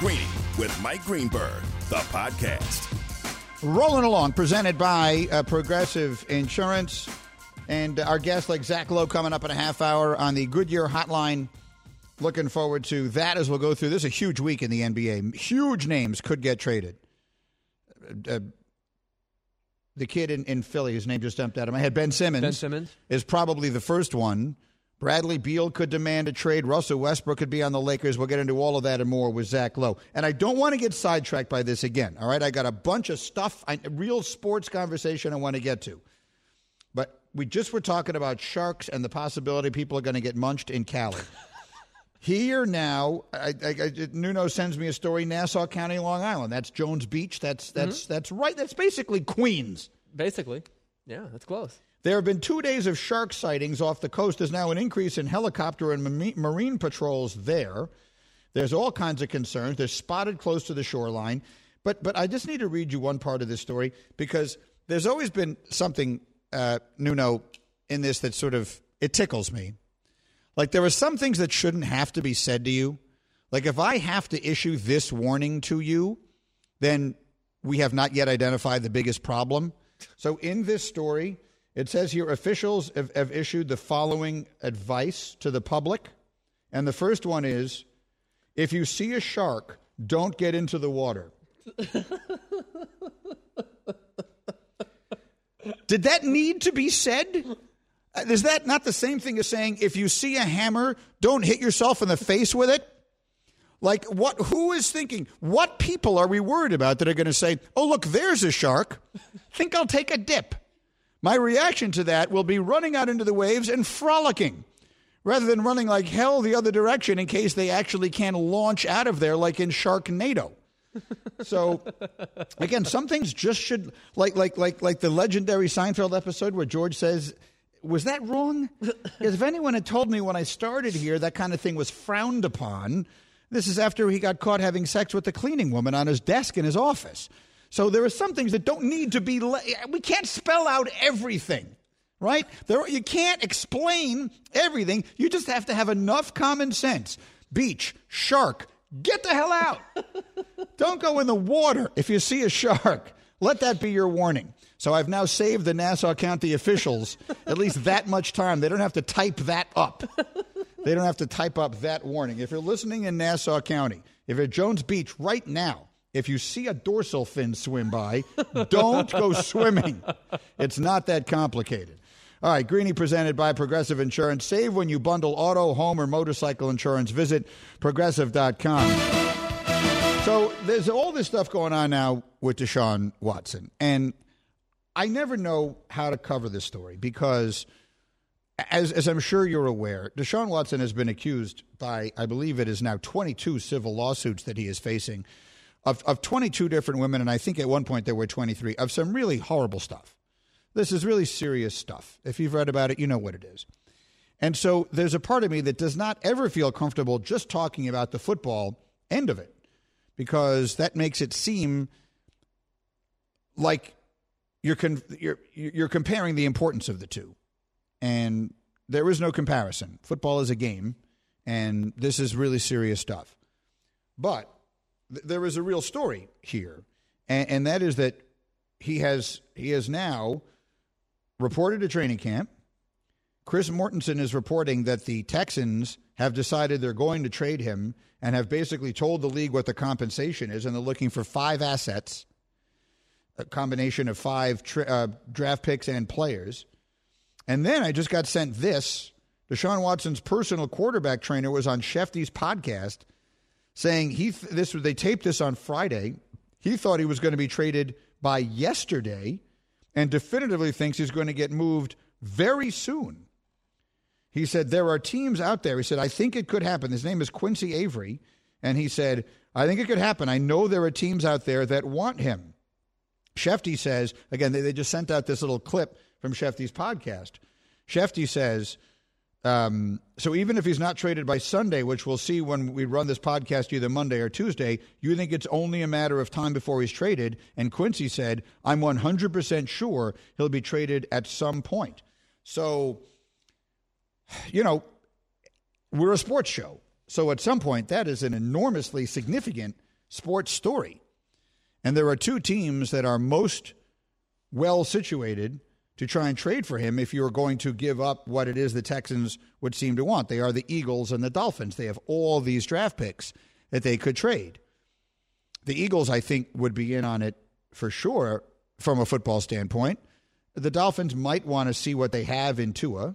Greeny with Mike Greenberg, the podcast. Rolling along, presented by Progressive Insurance. And our guest, like Zach Lowe, coming up in a half hour on the Goodyear Hotline. Looking forward to that as we'll go through. This is a huge week in the NBA. Huge names could get traded. The kid in Philly, his name just jumped out of my head, Ben Simmons, is probably the first one. Bradley Beal could demand a trade. Russell Westbrook could be on the Lakers. We'll get into all of that and more with Zach Lowe. And I don't want to get sidetracked by this again, all right? I got a bunch of stuff, real sports conversation I want to get to. But we just were talking about sharks and the possibility people are going to get munched in Cali. Here now, Nuno sends me a story, Nassau County, Long Island. That's Jones Beach. That's right. That's basically Queens. Basically. Yeah, that's close. There have been 2 days of shark sightings off the coast. There's now an increase in helicopter and marine patrols there. There's all kinds of concerns. They're spotted close to the shoreline. But I just need to read you one part of this story because there's always been something, Nuno, in this that sort of, it tickles me. Like there are some things that shouldn't have to be said to you. Like if I have to issue this warning to you, then we have not yet identified the biggest problem. So in this story, it says here officials have issued the following advice to the public. And the first one is, if you see a shark, don't get into the water. Did that need to be said? Is that not the same thing as saying, if you see a hammer, don't hit yourself in the face with it? Like, who is thinking, what people are we worried about that are going to say, oh, look, there's a shark. Think I'll take a dip. My reaction to that will be running out into the waves and frolicking rather than running like hell the other direction in case they actually can launch out of there like in Sharknado. So, again, some things just should, like the legendary Seinfeld episode where George says, was that wrong? Because if anyone had told me when I started here that kind of thing was frowned upon, this is after he got caught having sex with the cleaning woman on his desk in his office. So there are some things that don't need to be, we can't spell out everything, right? You can't explain everything. You just have to have enough common sense. Beach, shark, get the hell out. Don't go in the water if you see a shark. Let that be your warning. So I've now saved the Nassau County officials at least that much time. They don't have to type that up. They don't have to type up that warning. If you're listening in Nassau County, if you're at Jones Beach right now, if you see a dorsal fin swim by, don't go swimming. It's not that complicated. All right, Greeny presented by Progressive Insurance. Save when you bundle auto, home, or motorcycle insurance. Visit Progressive.com. So there's all this stuff going on now with Deshaun Watson. And I never know how to cover this story because, as I'm sure you're aware, Deshaun Watson has been accused by, I believe it is now 22 civil lawsuits that he is facing of 22 different women, and I think at one point there were 23, of some really horrible stuff. This is really serious stuff. If you've read about it, you know what it is. And so there's a part of me that does not ever feel comfortable just talking about the football end of it, because that makes it seem like you're comparing the importance of the two. And there is no comparison. Football is a game, and this is really serious stuff. But there is a real story here, and that is that he has now reported to training camp. Chris Mortensen is reporting that the Texans have decided they're going to trade him and have basically told the league what the compensation is, and they're looking for 5 assets, a combination of 5 draft picks and players. And then I just got sent this. Deshaun Watson's personal quarterback trainer was on Shefty's podcast saying they taped this on Friday. He thought he was going to be traded by yesterday and definitively thinks he's going to get moved very soon. He said, there are teams out there. He said, I think it could happen. His name is Quincy Avery. And he said, I think it could happen. I know there are teams out there that want him. Shefty says, again, they just sent out this little clip from Shefty's podcast. Shefty says, so even if he's not traded by Sunday, which we'll see when we run this podcast either Monday or Tuesday, you think it's only a matter of time before he's traded. And Quincy said, I'm 100% sure he'll be traded at some point. So, you know, we're a sports show. So at some point, that is an enormously significant sports story. And there are two teams that are most well situated to try and trade for him if you're going to give up what it is the Texans would seem to want. They are the Eagles and the Dolphins. They have all these draft picks that they could trade. The Eagles, I think, would be in on it for sure from a football standpoint. The Dolphins might want to see what they have in Tua,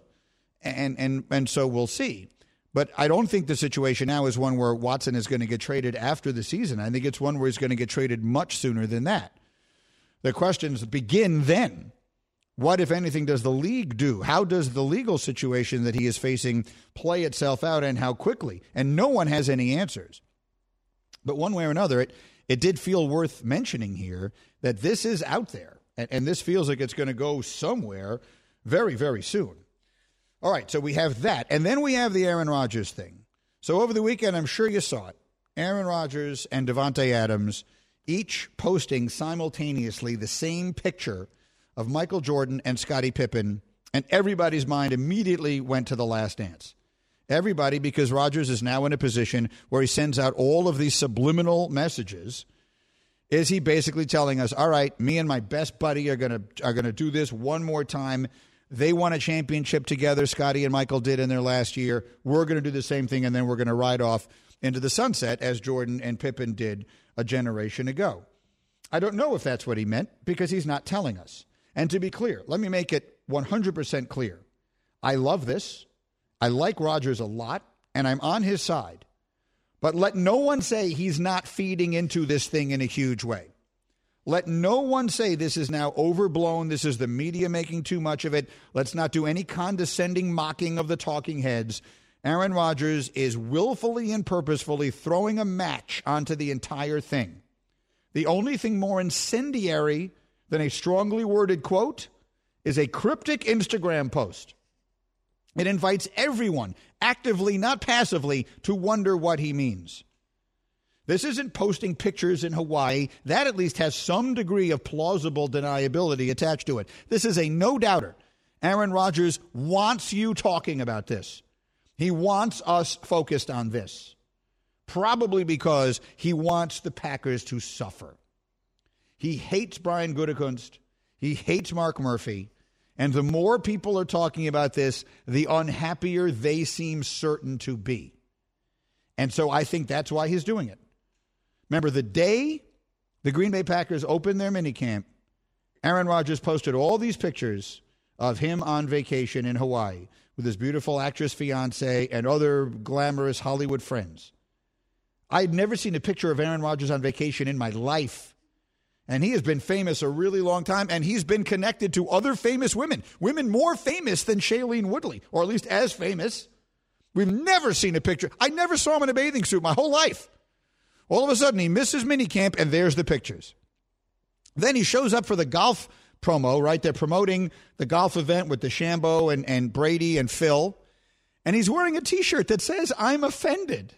and so we'll see. But I don't think the situation now is one where Watson is going to get traded after the season. I think it's one where he's going to get traded much sooner than that. The questions begin then. What, if anything, does the league do? How does the legal situation that he is facing play itself out, and how quickly? And no one has any answers. But one way or another, it did feel worth mentioning here that this is out there, and this feels like it's going to go somewhere very, very soon. All right, so we have that. And then we have the Aaron Rodgers thing. So over the weekend, I'm sure you saw it, Aaron Rodgers and Davante Adams each posting simultaneously the same picture of Michael Jordan and Scottie Pippen, and everybody's mind immediately went to The Last Dance. Everybody, because Rodgers is now in a position where he sends out all of these subliminal messages, is he basically telling us, all right, me and my best buddy are gonna do this one more time. They won a championship together, Scottie and Michael did in their last year. We're going to do the same thing, and then we're going to ride off into the sunset as Jordan and Pippen did a generation ago. I don't know if that's what he meant, because he's not telling us. And to be clear, let me make it 100% clear. I love this. I like Rodgers a lot, and I'm on his side. But let no one say he's not feeding into this thing in a huge way. Let no one say this is now overblown. This is the media making too much of it. Let's not do any condescending mocking of the talking heads. Aaron Rodgers is willfully and purposefully throwing a match onto the entire thing. The only thing more incendiary than a strongly worded quote is a cryptic Instagram post. It invites everyone, actively, not passively, to wonder what he means. This isn't posting pictures in Hawaii. That at least has some degree of plausible deniability attached to it. This is a no-doubter. Aaron Rodgers wants you talking about this. He wants us focused on this. Probably because he wants the Packers to suffer. He hates Brian Gutekunst. He hates Mark Murphy. And the more people are talking about this, the unhappier they seem certain to be. And so I think that's why he's doing it. Remember, the day the Green Bay Packers opened their minicamp, Aaron Rodgers posted all these pictures of him on vacation in Hawaii with his beautiful actress fiancée and other glamorous Hollywood friends. I'd never seen a picture of Aaron Rodgers on vacation in my life. And he has been famous a really long time, and he's been connected to other famous women more famous than Shailene Woodley, or at least as famous. We've never seen a picture. I never saw him in a bathing suit my whole life. All of a sudden, he misses minicamp, and there's the pictures. Then he shows up for the golf promo, right? They're promoting the golf event with DeChambeau and Brady and Phil, and he's wearing a T-shirt that says, "I'm offended."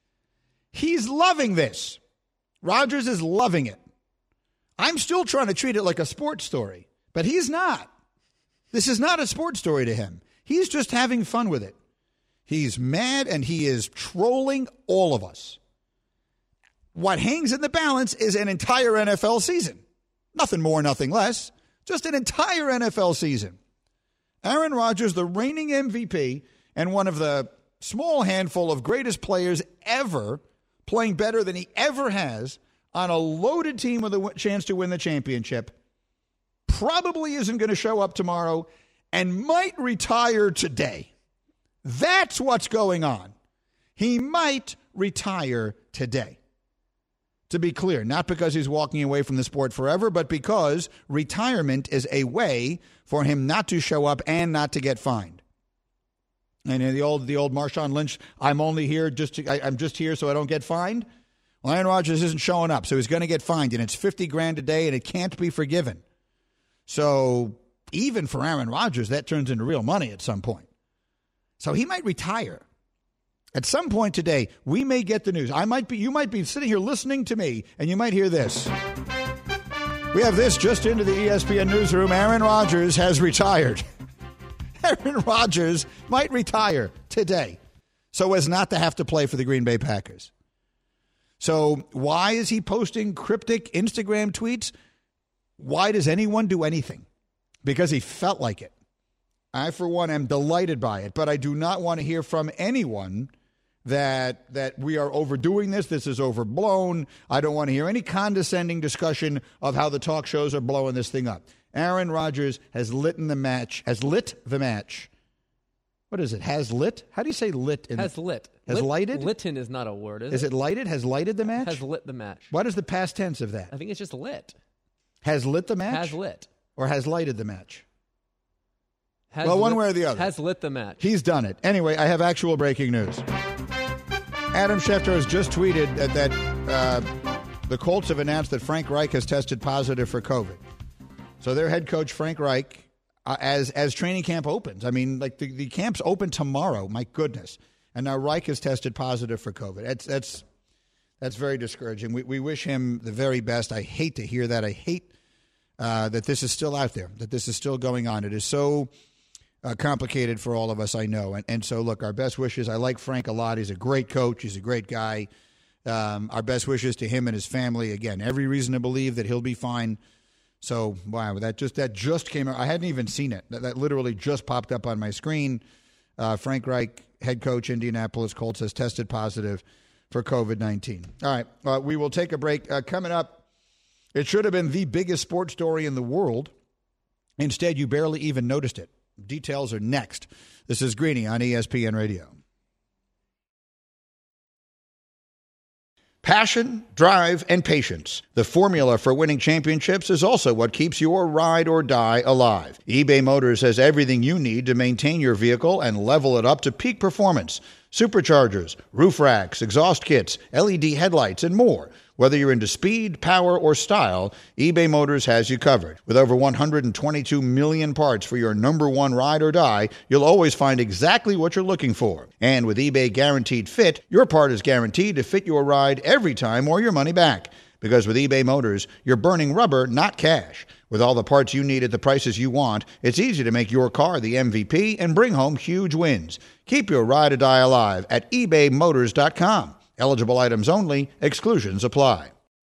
He's loving this. Rodgers is loving it. I'm still trying to treat it like a sports story, but he's not. This is not a sports story to him. He's just having fun with it. He's mad, and he is trolling all of us. What hangs in the balance is an entire NFL season. Nothing more, nothing less. Just an entire NFL season. Aaron Rodgers, the reigning MVP and one of the small handful of greatest players ever, playing better than he ever has, on a loaded team with a chance to win the championship, probably isn't going to show up tomorrow and might retire today. That's what's going on. He might retire today. To be clear, not because he's walking away from the sport forever, but because retirement is a way for him not to show up and not to get fined. And the old Marshawn Lynch, I'm just here so I don't get fined. Well, Aaron Rodgers isn't showing up, so he's going to get fined, and it's $50,000 a day, and it can't be forgiven. So even for Aaron Rodgers, that turns into real money at some point. So he might retire. At some point today, we may get the news. You might be sitting here listening to me, and you might hear this. We have this just into the ESPN newsroom. Aaron Rodgers has retired. Aaron Rodgers might retire today so as not to have to play for the Green Bay Packers. So why is he posting cryptic Instagram tweets? Why does anyone do anything? Because he felt like it. I, for one, am delighted by it, but I do not want to hear from anyone that we are overdoing this. This is overblown. I don't want to hear any condescending discussion of how the talk shows are blowing this thing up. Aaron Rodgers has lit the match. What is it? Has lit? How do you say lit? Has lit. Has lighted? Litten is not a word, is it? Is it lighted? Has lighted the match? Has lit the match. What is the past tense of that? I think it's just lit. Has lit the match? Has lit. Or has lighted the match? Has well, one lit, way or the other. Has lit the match. He's done it. Anyway, I have actual breaking news. Adam Schefter has just tweeted that the Colts have announced that Frank Reich has tested positive for COVID. So their head coach, Frank Reich, as training camp opens. I mean, like the camp's open tomorrow. My goodness. And now Reich has tested positive for COVID. That's very discouraging. We wish him the very best. I hate to hear that. I hate that this is still out there, that this is still going on. It is so complicated for all of us, I know. And so, look, our best wishes. I like Frank a lot. He's a great coach. He's a great guy. Our best wishes to him and his family. Again, every reason to believe that he'll be fine. So, wow, that just came out. I hadn't even seen it. That literally just popped up on my screen. Frank Reich, head coach, Indianapolis Colts, has tested positive for COVID-19. All right, we will take a break. Coming up, it should have been the biggest sports story in the world. Instead, you barely even noticed it. Details are next. This is Greeny on ESPN Radio. Passion, drive, and patience. The formula for winning championships is also what keeps your ride or die alive. eBay Motors has everything you need to maintain your vehicle and level it up to peak performance. Superchargers, roof racks, exhaust kits, LED headlights, and more. Whether you're into speed, power, or style, eBay Motors has you covered. With over 122 million parts for your number one ride or die, you'll always find exactly what you're looking for. And with eBay Guaranteed Fit, your part is guaranteed to fit your ride every time or your money back. Because with eBay Motors, you're burning rubber, not cash. With all the parts you need at the prices you want, it's easy to make your car the MVP and bring home huge wins. Keep your ride or die alive at ebaymotors.com. Eligible items only. Exclusions apply.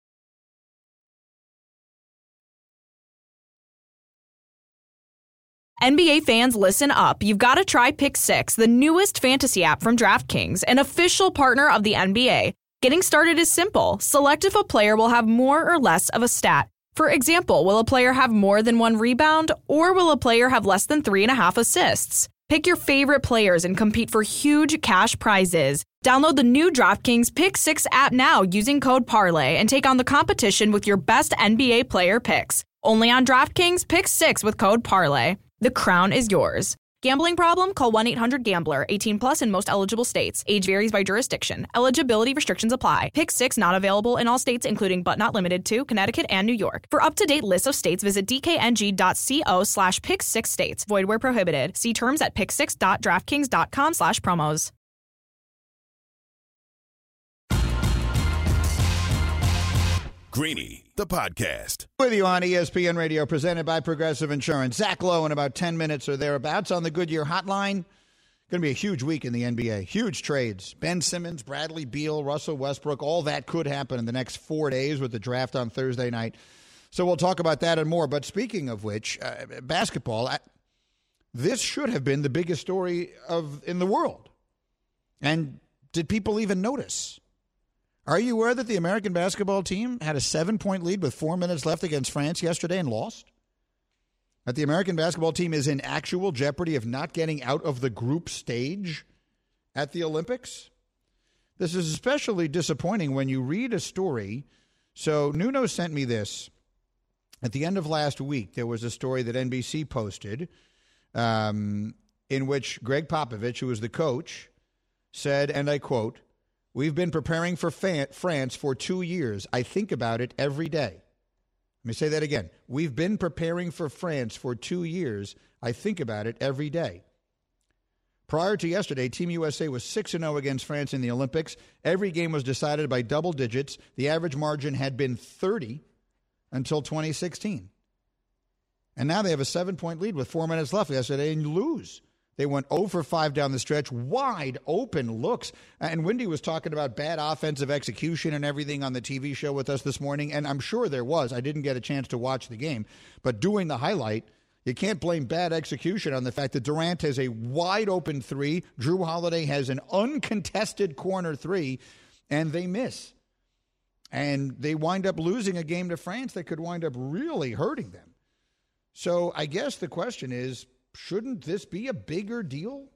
NBA fans, listen up. You've got to try Pick 6, the newest fantasy app from DraftKings, an official partner of the NBA. Getting started is simple. Select if a player will have more or less of a stat. For example, will a player have more than 1 rebound, or will a player have less than 3.5 assists? Pick your favorite players and compete for huge cash prizes. Download the new DraftKings Pick 6 app now using code PARLAY and take on the competition with your best NBA player picks. Only on DraftKings Pick 6 with code PARLAY. The crown is yours. Gambling problem? Call 1-800-GAMBLER. 18 plus in most eligible states. Age varies by jurisdiction. Eligibility restrictions apply. Pick 6 not available in all states, including but not limited to Connecticut and New York. For up-to-date list of states, visit dkng.co/pick6states. Void where prohibited. See terms at pick6.draftkings.com/promos. Greeny, the podcast. With you on ESPN Radio, presented by Progressive Insurance. Zach Lowe in about 10 minutes or thereabouts on the Goodyear Hotline. Going to be a huge week in the NBA. Huge trades. Ben Simmons, Bradley Beal, Russell Westbrook. All that could happen in the next 4 days with the draft on Thursday night. So we'll talk about that and more. But speaking of which, basketball, this should have been the biggest story in the world. And did people even notice? Are you aware that the American basketball team had a 7-point lead with 4 minutes left against France yesterday and lost? That the American basketball team is in actual jeopardy of not getting out of the group stage at the Olympics? This is especially disappointing when you read a story. So Nuno sent me this. At the end of last week, there was a story that NBC posted in which Greg Popovich, who was the coach, said, and I quote, "We've been preparing for France for 2 years. I think about it every day." Let me say that again. We've been preparing for France for 2 years. I think about it every day. Prior to yesterday, Team USA was 6-0 against France in the Olympics. Every game was decided by double digits. The average margin had been 30 until 2016. And now they have a 7-point lead with 4 minutes left yesterday and lose They went 0 for 5 down the stretch, wide open looks. And Wendy was talking about bad offensive execution and everything on the TV show with us this morning, and I'm sure there was. I didn't get a chance to watch the game. But doing the highlight, you can't blame bad execution on the fact that Durant has a wide open 3, Drew Holiday has an uncontested corner 3, and they miss. And they wind up losing a game to France that could wind up really hurting them. So I guess the question is, shouldn't this be a bigger deal?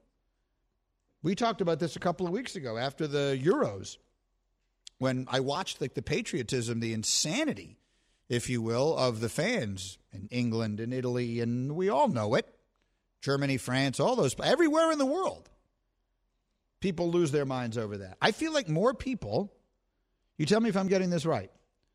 We talked about this a couple of weeks ago after the Euros when I watched the patriotism, the insanity, if you will, of the fans in England and Italy, and we all know it. Germany, France, all those, everywhere in the world. People lose their minds over that. I feel like more people, you tell me if I'm getting this right,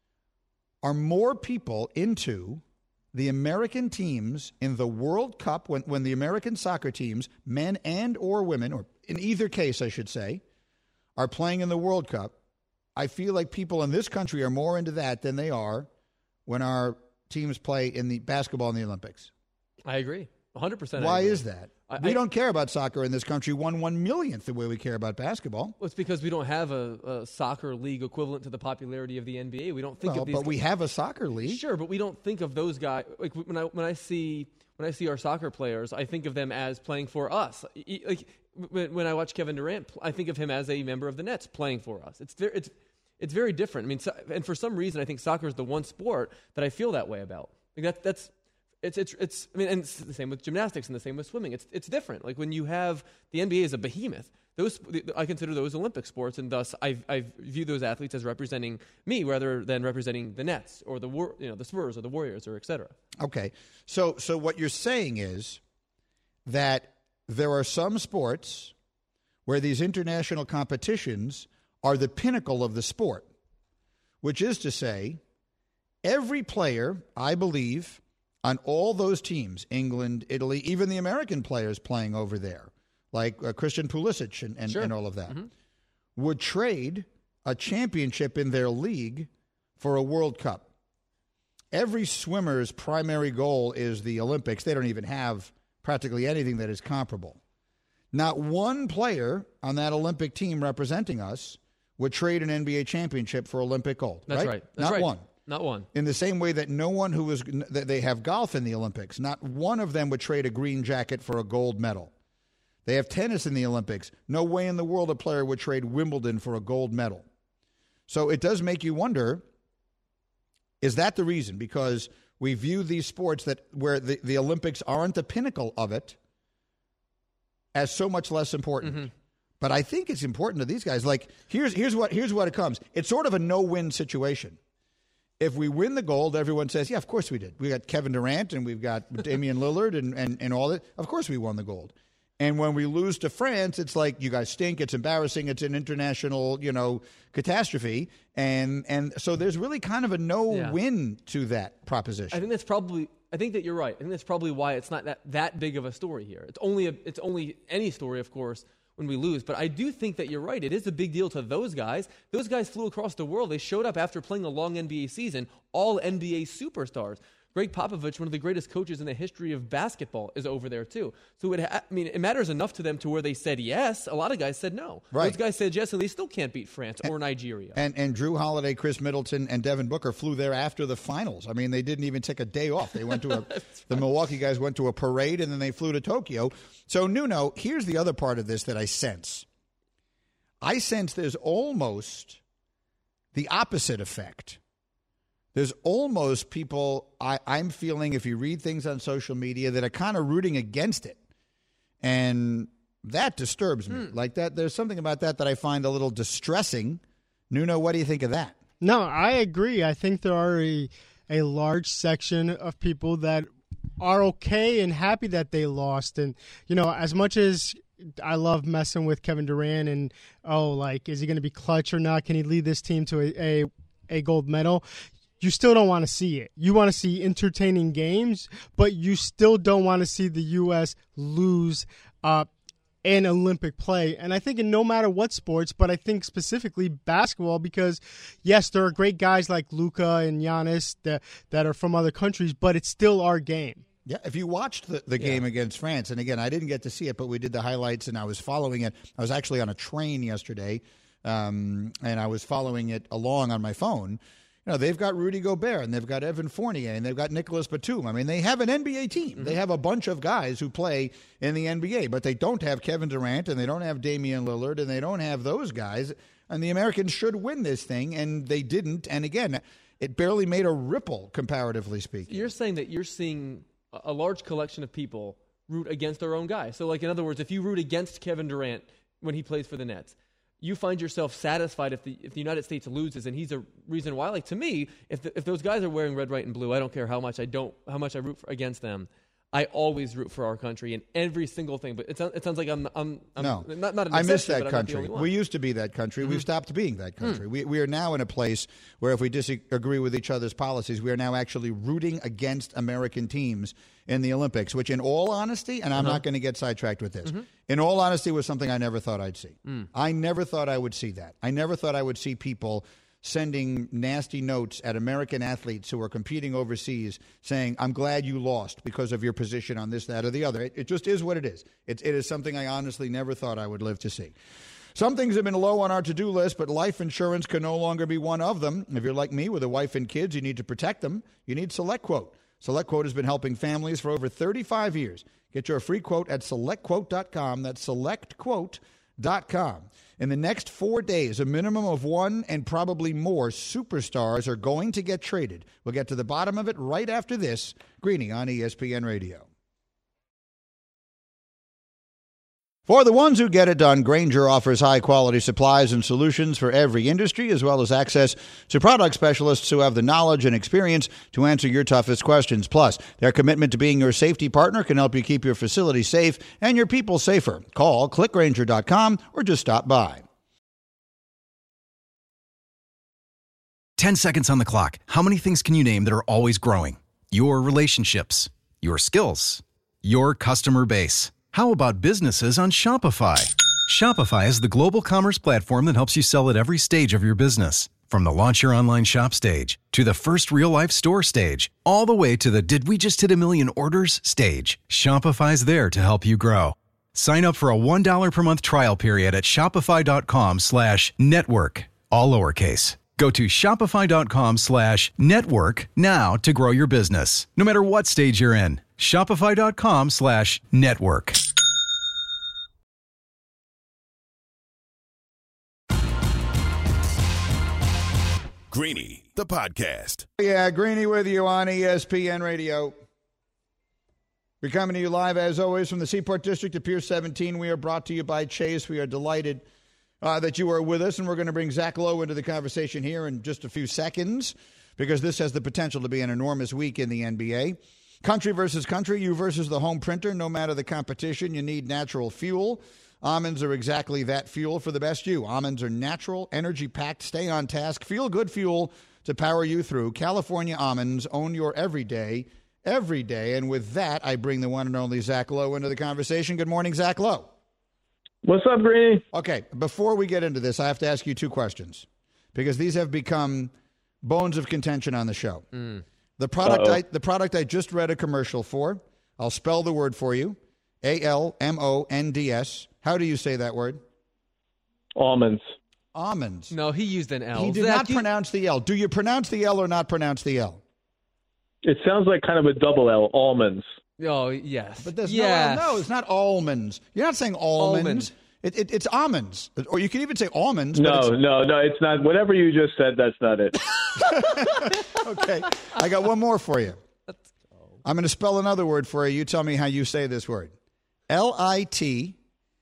are more people into the American teams in the World Cup, when the American soccer teams, men and or women, or in either case, I should say, are playing in the World Cup. I feel like people in this country are more into that than they are when our teams play in the basketball in the Olympics. I agree. 100%. Why is that? We don't care about soccer in this country 1/1,000,000th the way we care about basketball. Well, it's because we don't have a soccer league equivalent to the popularity of the NBA. We don't think of these. But we have a soccer league. Sure, but we don't think of those guys. Like when I see our soccer players, I think of them as playing for us. Like when I watch Kevin Durant, I think of him as a member of the Nets playing for us. It's very different. I mean, and for some reason, I think soccer is the one sport that I feel that way about. Like that's. It's I mean, and it's the same with gymnastics and the same with swimming. It's different. Like when you have the NBA is a behemoth. I consider those Olympic sports, and thus I view those athletes as representing me rather than representing the Nets or the Spurs or the Warriors or et cetera. Okay, so what you're saying is that there are some sports where these international competitions are the pinnacle of the sport, which is to say, every player, I believe, on all those teams, England, Italy, even the American players playing over there, like Christian Pulisic and all of that, would trade a championship in their league for a World Cup. Every swimmer's primary goal is the Olympics. They don't even have practically anything that is comparable. Not one player on that Olympic team representing us would trade an NBA championship for Olympic gold. That's right. Not one. Not one. In the same way that no one they have golf in the Olympics, not one of them would trade a green jacket for a gold medal. They have tennis in the Olympics. No way in the world a player would trade Wimbledon for a gold medal. So it does make you wonder, is that the reason? Because we view these sports where the Olympics aren't the pinnacle of it as so much less important. Mm-hmm. But I think it's important to these guys. Like, here's what it comes. It's sort of a no-win situation. If we win the gold, everyone says, yeah, of course we did. We got Kevin Durant and we've got Damian Lillard and all that. Of course we won the gold. And when we lose to France, it's like, you guys stink. It's embarrassing. It's an international, catastrophe. And so there's really kind of a no-win to that proposition. I think that you're right. I think that's probably why it's not that big of a story here. It's only any story, of course, when we lose. But I do think that you're right. It is a big deal to those guys. Those guys flew across the world. They showed up after playing a long NBA season, all NBA superstars. Greg Popovich, one of the greatest coaches in the history of basketball, is over there too. So it matters enough to them to where they said yes. A lot of guys said no. Right. Those guys said yes, and they still can't beat France or Nigeria. And Drew Holiday, Chris Middleton, and Devin Booker flew there after the finals. I mean, they didn't even take a day off. They went to the Milwaukee guys went to a parade, and then they flew to Tokyo. So, Nuno, here's the other part of this that I sense. I sense there's almost the opposite effect. There's almost people I'm feeling, if you read things on social media, that are kind of rooting against it. And that disturbs me. Like that, there's something about that I find a little distressing. Nuno, what do you think of that? No, I agree. I think there are a large section of people that are okay and happy that they lost. And, as much as I love messing with Kevin Durant and, is he going to be clutch or not? Can he lead this team to a gold medal? You still don't want to see it. You want to see entertaining games, but you still don't want to see the U.S. lose in Olympic play. And I think in no matter what sports, but I think specifically basketball, because, yes, there are great guys like Luka and Giannis that are from other countries, but it's still our game. Yeah, if you watched the game against France, and again, I didn't get to see it, but we did the highlights, and I was following it. I was actually on a train yesterday, and I was following it along on my phone. You know, they've got Rudy Gobert, and they've got Evan Fournier, and they've got Nicholas Batum. I mean, they have an NBA team. Mm-hmm. They have a bunch of guys who play in the NBA, but they don't have Kevin Durant, and they don't have Damian Lillard, and they don't have those guys. And the Americans should win this thing, and they didn't. And again, it barely made a ripple, comparatively speaking. You're saying that you're seeing a large collection of people root against their own guy. So, like, in other words, if you root against Kevin Durant when he plays for the Nets, you find yourself satisfied if the United States loses, and he's a reason why. Like, to me, if those guys are wearing red, white, and blue, I don't care how much I root against them. I always root for our country in every single thing. But it sounds like I'm no. not I miss that country. We used to be that country. Mm-hmm. We've stopped being that country. We are now in a place where if we disagree with each other's policies, we are now actually rooting against American teams in the Olympics, which in all honesty, and I'm not going to get sidetracked with this, in all honesty was something I never thought I'd see. I never thought I would see that. I never thought I would see people sending nasty notes at American athletes who are competing overseas saying, I'm glad you lost because of your position on this, that, or the other. It just is what it is. It is something I honestly never thought I would live to see. Some things have been low on our to-do list, but life insurance can no longer be one of them. If you're like me with a wife and kids, you need to protect them. You need SelectQuote. SelectQuote has been helping families for over 35 years. Get your free quote at SelectQuote.com. That's SelectQuote.com. In the next 4 days, a minimum of one and probably more superstars are going to get traded. We'll get to the bottom of it right after this. Greeny on ESPN Radio. For the ones who get it done, Grainger offers high-quality supplies and solutions for every industry, as well as access to product specialists who have the knowledge and experience to answer your toughest questions. Plus, their commitment to being your safety partner can help you keep your facility safe and your people safer. Call, clickgrainger.com, or just stop by. 10 seconds on the clock. How many things can you name that are always growing? Your relationships, your skills, your customer base. How about businesses on Shopify? Shopify is the global commerce platform that helps you sell at every stage of your business. From the launch your online shop stage, to the first real-life store stage, all the way to the did we just hit a million orders stage. Shopify's there to help you grow. Sign up for a $1 per month trial period at shopify.com/network, all lowercase. Go to shopify.com/network now to grow your business, no matter what stage you're in. Shopify.com/network. Greeny, the podcast. Yeah, Greeny with you on ESPN Radio. We're coming to you live, as always, from the Seaport District of Pier 17. We are brought to you by Chase. We are delighted that you are with us, and we're going to bring Zach Lowe into the conversation here in just a few seconds because this has the potential to be an enormous week in the NBA. Country versus country, you versus the home printer. No matter the competition, you need natural fuel. Almonds are exactly that fuel for the best you. Almonds are natural, energy-packed, stay-on-task, feel-good fuel to power you through. California almonds own your everyday. And with that, I bring the one and only Zach Lowe into the conversation. Good morning, Zach Lowe. What's up, Greeny? Okay, before we get into this, I have to ask you two questions because these have become bones of contention on the show. The product I just read a commercial for, I'll spell the word for you, ALMONDS. How do you say that word? Almonds. Almonds. No, he used an L. He did not pronounce the L. Do you pronounce the L or not pronounce the L? It sounds like kind of a double L, almonds. Oh, yes. But there's no L. No, it's not almonds. You're not saying almonds. It's almonds. Or you can even say almonds. No, it's not. Whatever you just said, that's not it. Okay. I got one more for you. I'm going to spell another word for you. You tell me how you say this word. Litterally.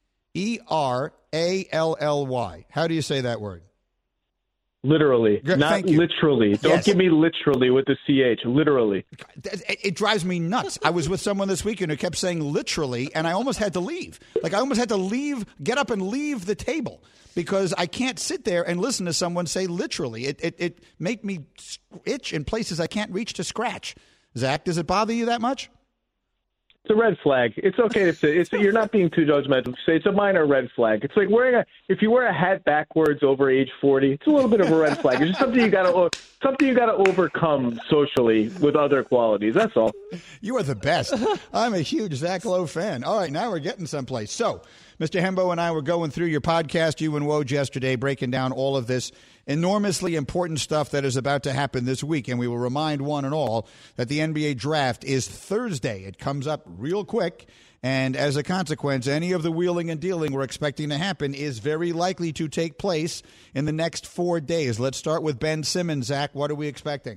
How do you say that word? Literally. Not literally. Don't give me literally with the CH. Literally. It drives me nuts. I was with someone this weekend who kept saying literally, and I almost had to leave. Like, I almost had to leave, get up and leave the table because I can't sit there and listen to someone say literally. It make me itch in places I can't reach to scratch. Zach, does it bother you that much? It's a red flag. It's okay to say you're not being too judgmental. Say it's a minor red flag. It's like if you wear a hat backwards over age 40, it's a little bit of a red flag. It's just something you got to overcome socially with other qualities. That's all. You are the best. I'm a huge Zach Lowe fan. All right, now we're getting someplace. So, Mr. Hembo and I were going through your podcast, you and Woj, yesterday, breaking down all of this enormously important stuff that is about to happen this week. And we will remind one and all that the NBA draft is Thursday. It comes up real quick. And as a consequence, any of the wheeling and dealing we're expecting to happen is very likely to take place in the next 4 days. Let's start with Ben Simmons. Zach, what are we expecting?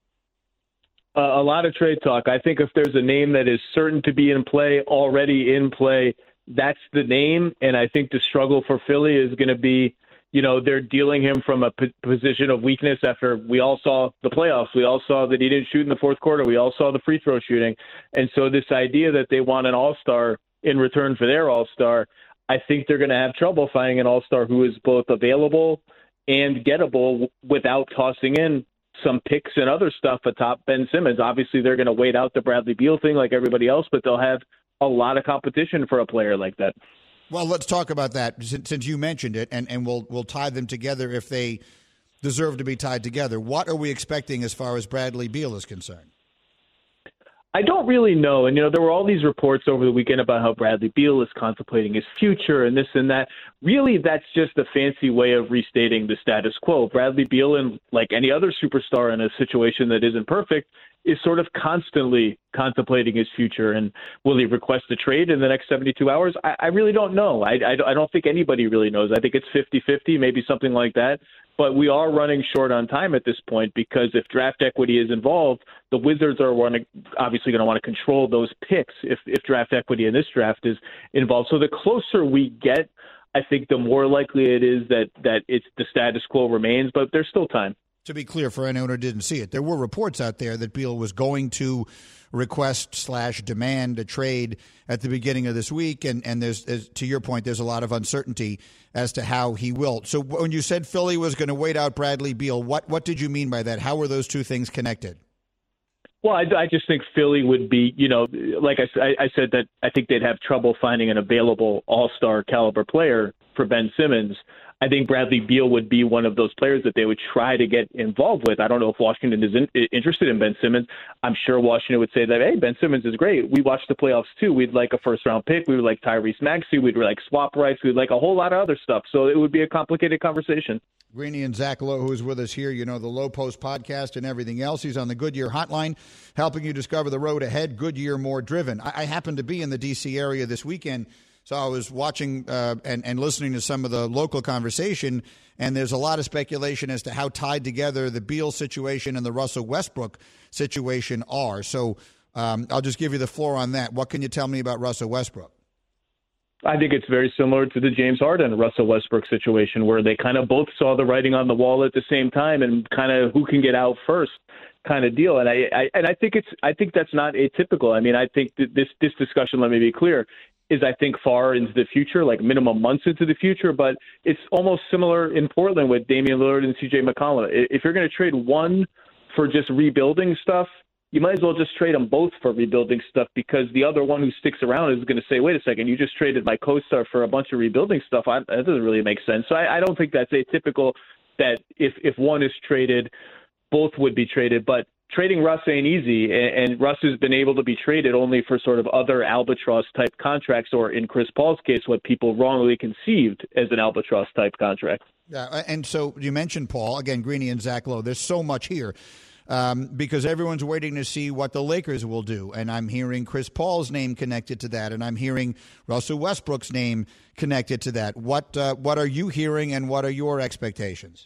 A lot of trade talk. I think if there's a name that is certain to be in play, already in play, that's the name. And I think the struggle for Philly is going to be, they're dealing him from a position of weakness after we all saw the playoffs. We all saw that he didn't shoot in the fourth quarter. We all saw the free throw shooting. And so this idea that they want an all-star in return for their all-star, I think they're going to have trouble finding an all-star who is both available and gettable without tossing in some picks and other stuff atop Ben Simmons. Obviously, they're going to wait out the Bradley Beal thing like everybody else, but they'll have a lot of competition for a player like that. Well, let's talk about that since you mentioned it, and we'll tie them together if they deserve to be tied together. What are we expecting as far as Bradley Beal is concerned? I don't really know. And, there were all these reports over the weekend about how Bradley Beal is contemplating his future and this and that. Really, that's just a fancy way of restating the status quo. Bradley Beal, and like any other superstar in a situation that isn't perfect, is sort of constantly contemplating his future. And will he request a trade in the next 72 hours? I really don't know. I don't think anybody really knows. I think it's 50-50, maybe something like that. But we are running short on time at this point because if draft equity is involved, the Wizards are obviously going to want to control those picks if draft equity in this draft is involved. So the closer we get, I think the more likely it is that it's the status quo remains, but there's still time. To be clear, for anyone who didn't see it, there were reports out there that Beal was going to request/demand a trade at the beginning of this week, and there's, to your point, there's a lot of uncertainty as to how he will. So when you said Philly was going to wait out Bradley Beal, what did you mean by that? How were those two things connected? Well, I just think Philly would be, like I said, that I think they'd have trouble finding an available all-star caliber player for Ben Simmons. I think Bradley Beal would be one of those players that they would try to get involved with. I don't know if Washington is interested in Ben Simmons. I'm sure Washington would say that, hey, Ben Simmons is great. We watched the playoffs too. We'd like a first-round pick. We would like Tyrese Maxey. We'd like swap rights. We'd like a whole lot of other stuff. So it would be a complicated conversation. Greeny and Zach Lowe, who is with us here, the Low Post podcast and everything else. He's on the Goodyear hotline, helping you discover the road ahead. Goodyear, more driven. I happen to be in the D.C. area this weekend, so I was watching and listening to some of the local conversation, and there's a lot of speculation as to how tied together the Beal situation and the Russell Westbrook situation are. So I'll just give you the floor on that. What can you tell me about Russell Westbrook? I think it's very similar to the James Harden Russell Westbrook situation, where they kind of both saw the writing on the wall at the same time and kind of who can get out first kind of deal. And I think that's not atypical. I mean, I think that this discussion, let me be clear, is I think far into the future, like minimum months into the future, but it's almost similar in Portland with Damian Lillard and CJ McCollum. If you're going to trade one for just rebuilding stuff, you might as well just trade them both for rebuilding stuff, because the other one who sticks around is going to say, wait a second, you just traded my co-star for a bunch of rebuilding stuff. That doesn't really make sense. So I don't think that's atypical that if one is traded, both would be traded. But trading Russ ain't easy, and Russ has been able to be traded only for sort of other albatross-type contracts, or in Chris Paul's case, what people wrongly conceived as an albatross-type contract. Yeah, and so you mentioned Paul, again, Greeny and Zach Lowe. There's so much here. Because everyone's waiting to see what the Lakers will do. And I'm hearing Chris Paul's name connected to that, and I'm hearing Russell Westbrook's name connected to that. What are you hearing, and what are your expectations?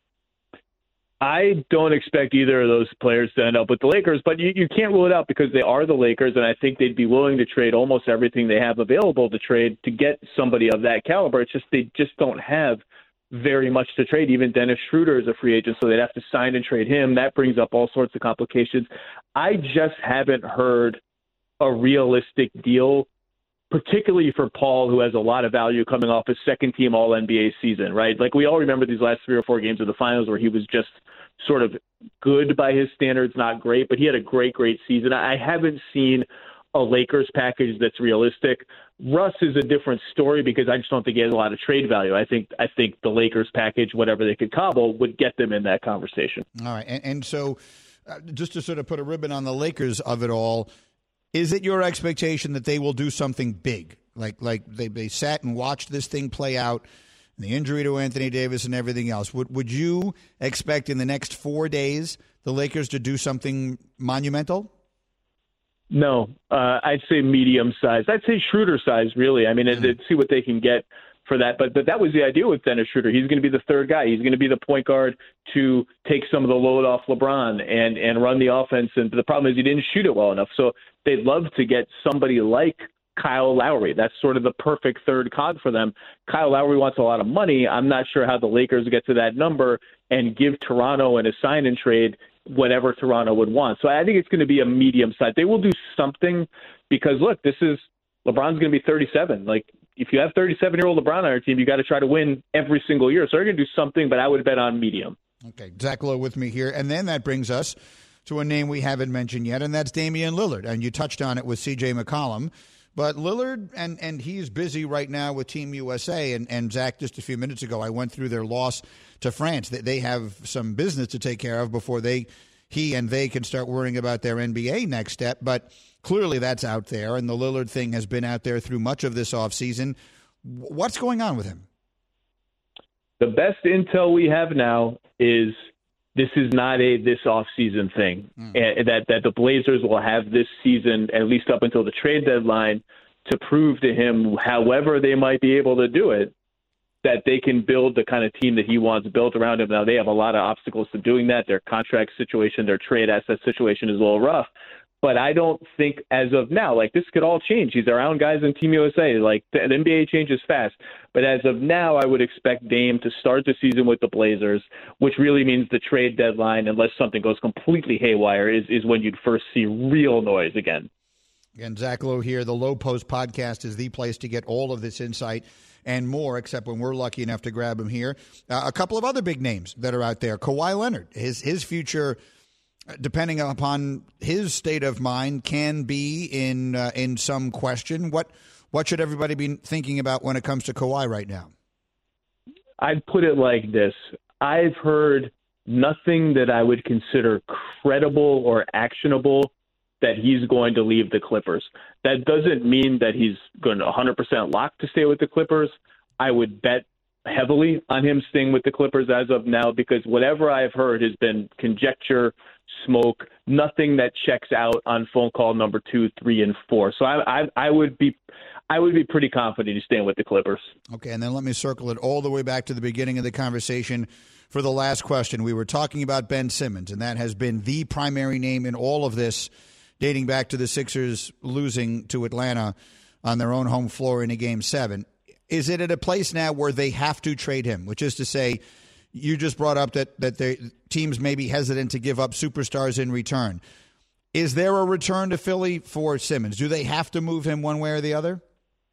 I don't expect either of those players to end up with the Lakers, but you can't rule it out because they are the Lakers, and I think they'd be willing to trade almost everything they have available to trade to get somebody of that caliber. It's just they just don't have very much to trade. Even Dennis Schroeder is a free agent, so they'd have to sign and trade him. That brings up all sorts of complications. I just haven't heard a realistic deal, particularly for Paul, who has a lot of value coming off his second-team All-NBA season, right? Like, we all remember these last 3 or 4 games of the finals where he was just sort of good by his standards, not great, but he had a great season. I haven't seen a Lakers package that's realistic. Russ is a different story because I just don't think he has a lot of trade value. I think the Lakers package, whatever they could cobble, would get them in that conversation. All right. And so just to sort of put a ribbon on the Lakers of it all, is it your expectation that they will do something big? Like they sat and watched this thing play out, the injury to Anthony Davis and everything else. Would you expect in the next 4 days the Lakers to do something monumental? No, I'd say medium size. I'd say Schroeder size, really. I mean, and see what they can get for that. But that was the idea with Dennis Schroeder. He's going to be the third guy. He's going to be the point guard to take some of the load off LeBron and run the offense. And the problem is he didn't shoot it well enough. So they'd love to get somebody like Kyle Lowry. That's sort of the perfect third cog for them. Kyle Lowry wants a lot of money. I'm not sure how the Lakers get to that number and give Toronto in a sign and trade whatever Toronto would want. So I think it's going to be a medium size. They will do something because, look, LeBron's going to be 37. Like, if you have 37-year-old LeBron on your team, you got to try to win every single year. So they're going to do something, but I would bet on medium. Okay, Zach Lowe with me here. And then that brings us to a name we haven't mentioned yet, and that's Damian Lillard. And you touched on it with C.J. McCollum. But Lillard, and he's busy right now with Team USA. And Zach, just a few minutes ago, I went through their loss to France. They have some business to take care of before he and they can start worrying about their NBA next step. But clearly that's out there, and the Lillard thing has been out there through much of this offseason. What's going on with him? The best intel we have now is this is not this offseason thing, and that the Blazers will have this season, at least up until the trade deadline, to prove to him, however they might be able to do it, that they can build the kind of team that he wants built around him. Now, they have a lot of obstacles to doing that. Their contract situation, their trade asset situation is a little rough. But I don't think as of now, like, this could all change. He's around guys in Team USA. Like, the NBA changes fast. But as of now, I would expect Dame to start the season with the Blazers, which really means the trade deadline, unless something goes completely haywire, is when you'd first see real noise again. Again, Zach Lowe here. The Lowe Post podcast is the place to get all of this insight and more, except when we're lucky enough to grab him here. A couple of other big names that are out there. Kawhi Leonard, his future, depending upon his state of mind, can be in some question. What should everybody be thinking about when it comes to Kawhi right now? I'd put it like this. I've heard nothing that I would consider credible or actionable that he's going to leave the Clippers. That doesn't mean that he's going to 100% lock to stay with the Clippers. I would bet heavily on him staying with the Clippers as of now, because whatever I've heard has been conjecture, smoke, nothing that checks out on phone call number 2, 3, and 4. So I would be pretty confident he's staying with the Clippers. Okay, and then let me circle it all the way back to the beginning of the conversation for the last question. We were talking about Ben Simmons, and that has been the primary name in all of this, dating back to the Sixers losing to Atlanta on their own home floor in a Game 7. Is it at a place now where they have to trade him, which is to say, you just brought up that teams may be hesitant to give up superstars in return. Is there a return to Philly for Simmons? Do they have to move him one way or the other?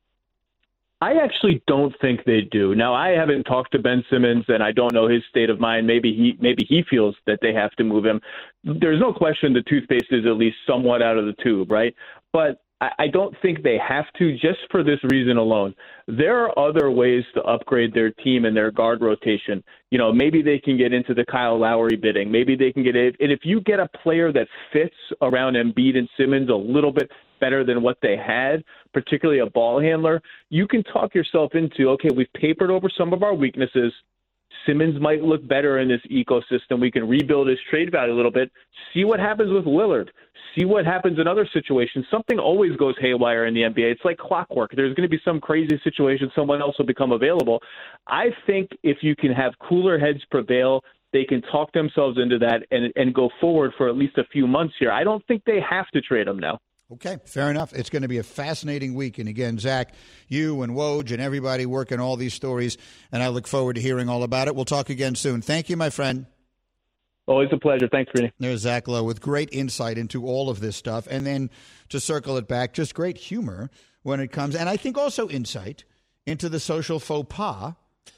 I actually don't think they do. Now, I haven't talked to Ben Simmons, and I don't know his state of mind. Maybe he feels that they have to move him. There's no question the toothpaste is at least somewhat out of the tube, right? But I don't think they have to, just for this reason alone. There are other ways to upgrade their team and their guard rotation. You know, maybe they can get into the Kyle Lowry bidding. Maybe they can get it. And if you get a player that fits around Embiid and Simmons a little bit better than what they had, particularly a ball handler, you can talk yourself into, okay, we've papered over some of our weaknesses. Simmons might look better in this ecosystem. We can rebuild his trade value a little bit. See what happens with Lillard. See what happens in other situations. Something always goes haywire in the NBA. It's like clockwork. There's going to be some crazy situation. Someone else will become available. I think if you can have cooler heads prevail, they can talk themselves into that and go forward for at least a few months here. I don't think they have to trade him now. Okay, fair enough. It's going to be a fascinating week. And again, Zach, you and Woj and everybody working all these stories, and I look forward to hearing all about it. We'll talk again soon. Thank you, my friend. Always a pleasure. Thanks, Greeny. There's Zach Lowe with great insight into all of this stuff. And then to circle it back, just great humor when it comes, and I think also insight into the social faux pas.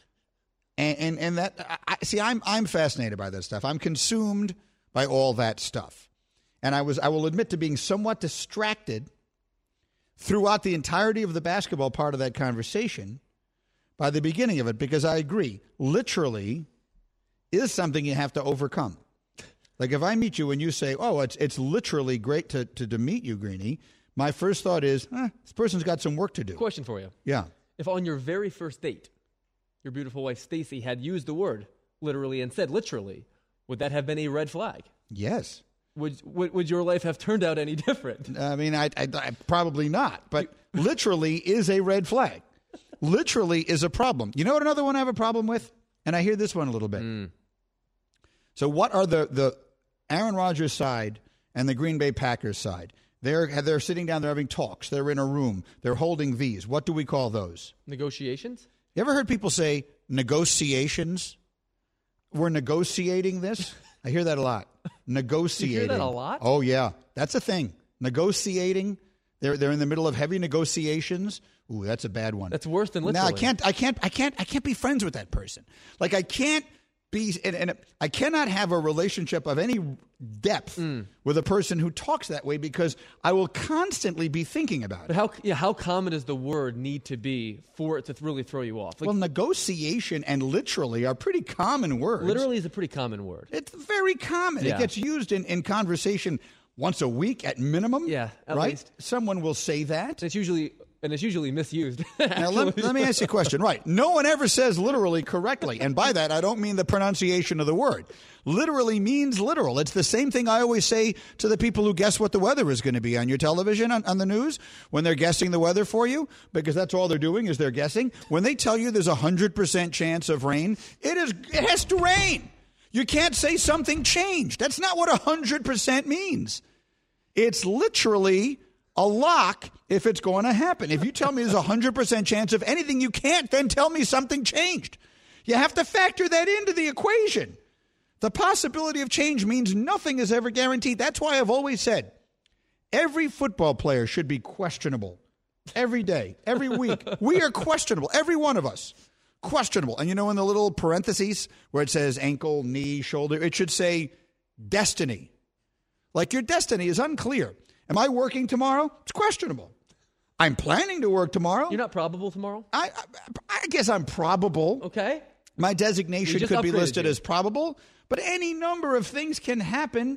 And that, I'm fascinated by that stuff. I'm consumed by all that stuff. And I will admit to being somewhat distracted throughout the entirety of the basketball part of that conversation by the beginning of it, because I agree, literally is something you have to overcome. Like if I meet you and you say, oh, it's literally great to meet you, Greeny, my first thought is, this person's got some work to do. Question for you. Yeah. If on your very first date, your beautiful wife Stacy had used the word literally and said literally, would that have been a red flag? Yes. Would your life have turned out any different? I mean, I probably not, but literally is a red flag. Literally is a problem. You know what another one I have a problem with? And I hear this one a little bit. So what are the Aaron Rodgers side and the Green Bay Packers side? They're sitting down, they're having talks, they're in a room, they're holding V's. What do we call those? Negotiations? You ever heard people say negotiations? We're negotiating this? I hear that a lot. Negotiating. You hear that a lot? Oh, yeah. That's a thing. Negotiating. They're in the middle of heavy negotiations. Ooh, that's a bad one. That's worse than literally. No, I can't be friends with that person. Like I can't be, and I cannot have a relationship of any depth with a person who talks that way because I will constantly be thinking about it. But how common does the word need to be for it to really throw you off? Like, Well, negotiation and literally are pretty common words. literally is a pretty common word. It's very common. Yeah. It gets used in conversation once a week at minimum. Yeah, at right? least. Someone will say that. It's usually misused. Now, let me ask you a question. Right. No one ever says literally correctly. And by that, I don't mean the pronunciation of the word. Literally means literal. It's the same thing I always say to the people who guess what the weather is going to be on your television, on the news, when they're guessing the weather for you, because that's all they're doing is they're guessing. When they tell you there's a 100% chance of rain, it has to rain. You can't say something changed. That's not what 100% means. It's literally a lock if it's going to happen. If you tell me there's a 100% chance of anything, you can't then tell me something changed. You have to factor that into the equation. The possibility of change means nothing is ever guaranteed. That's why I've always said every football player should be questionable every day, every week. We are questionable, every one of us. Questionable. And you know in the little parentheses where it says ankle, knee, shoulder, it should say destiny. Like your destiny is unclear. Am I working tomorrow? It's questionable. I'm planning to work tomorrow. You're not probable tomorrow? I guess I'm probable. Okay. My designation just could be upgraded listed you. as probable, but any number of things can happen.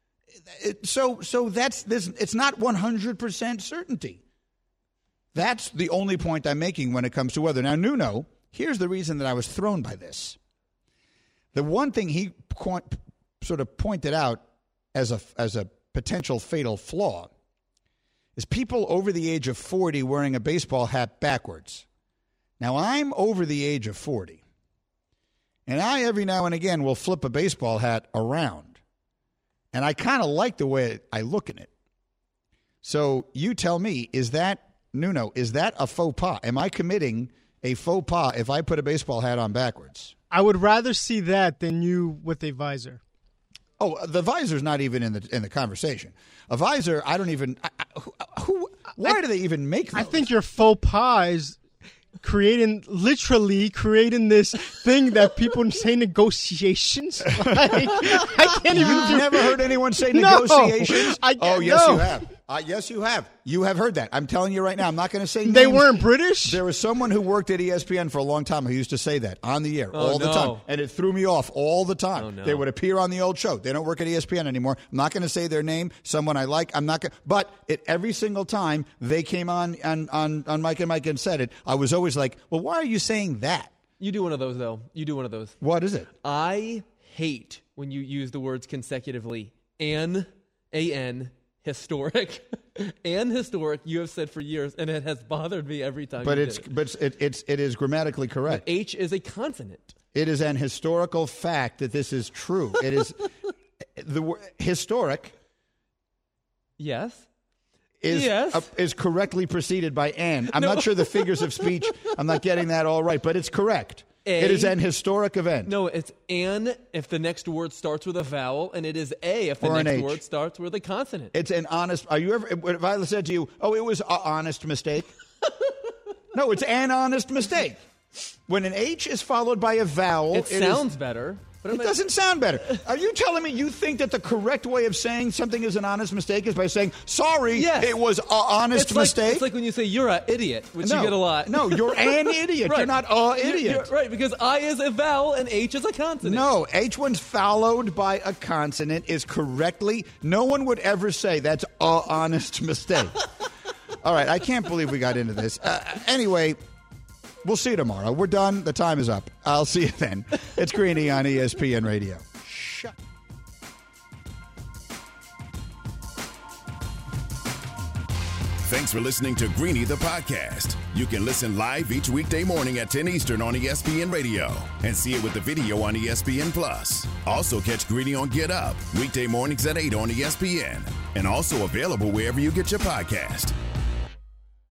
So it's not 100% certainty. That's the only point I'm making when it comes to weather. Now, Nuno, here's the reason that I was thrown by this. The one thing he sort of pointed out as a potential fatal flaw is people over the age of 40 wearing a baseball hat backwards. Now, I'm over the age of 40, and I every now and again will flip a baseball hat around, and I kind of like the way I look in it. So you tell me, Nuno, is that a faux pas? Am I committing a faux pas if I put a baseball hat on backwards? I would rather see that than you with a visor. Oh, the visor's not even in the conversation. A visor, I don't even. Why do they even make those? I think your faux pas is literally creating this thing that people say negotiations. Like, I can't even. You've never heard anyone say No, negotiations? no. You have. Yes, you have. You have heard that. I'm telling you right now. I'm not going to say names. They weren't British? There was someone who worked at ESPN for a long time who used to say that on the air all the time. And it threw me off all the time. Oh, no. They would appear on the old show. They don't work at ESPN anymore. I'm not going to say their name. Someone I like. I'm not going. But every single time they came on Mike and Mike and said it, I was always like, well, why are you saying that? You do one of those, though. You do one of those. What is it? I hate when you use the words consecutively. A-N, historic. And historic, you have said for years, and it has bothered me every time. But it is grammatically correct. But H is a consonant. It is an historical fact that this is true. It is the word historic. Yes. Is correctly preceded by an. I'm not sure the figures of speech. I'm not getting that all right, but it's correct. It is an historic event. No, it's an if the next word starts with a vowel, and it is a if the Or an next H. word starts with a consonant. It's an honest. Are you ever? If I said to you, "Oh, it was an honest mistake," no, it's an honest mistake. When an H is followed by a vowel, It sounds better. But it doesn't sound better. Are you telling me you think that the correct way of saying something is an honest mistake is by saying, sorry, it was an honest mistake? It's like when you say you're an idiot, which you get a lot. No, you're an idiot. You're not an idiot. You're right, because I is a vowel and H is a consonant. No, H one's followed by a consonant is correctly. No one would ever say that's an honest mistake. All right, I can't believe we got into this. Anyway, we'll see you tomorrow. We're done. The time is up. I'll see you then. It's Greeny on ESPN Radio. Thanks for listening to Greeny the podcast. You can listen live each weekday morning at 10 Eastern on ESPN Radio and see it with the video on ESPN Plus. Also catch Greeny on Get Up weekday mornings at 8 on ESPN and also available wherever you get your podcast.